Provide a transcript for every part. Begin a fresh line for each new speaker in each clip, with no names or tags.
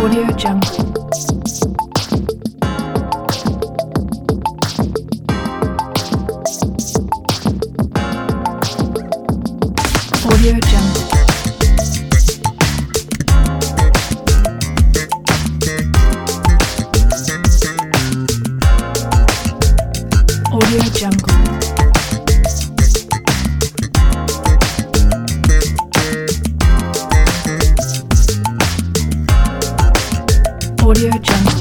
Audio Jungle. Audio Jungle. Audio Jungle. Audio Jungle.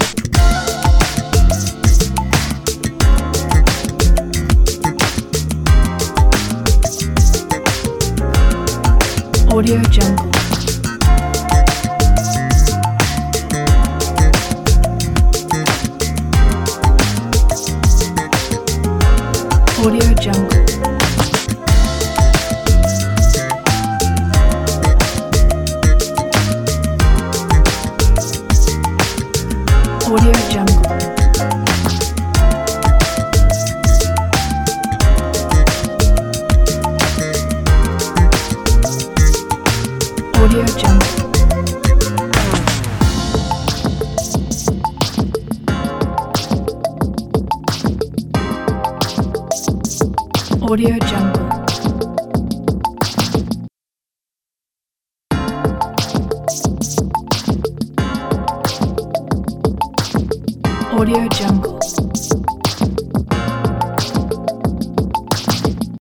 Audio Jungle. Audio Jungle. Audio Jungle. Audio Jungle. Audio Jungle. Audio Jungle.